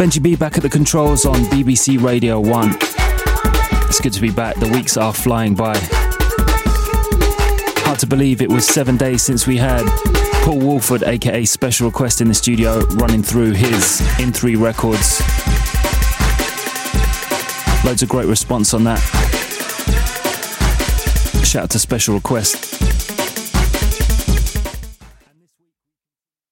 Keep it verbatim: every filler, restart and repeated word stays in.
Benji B back at the controls on B B C Radio one. It's good to be back. The weeks are flying by. Hard to believe it was seven days since we had Paul Woolford, aka Special Request, in the studio running through his In three records. Loads of great response on that. Shout out to Special Request.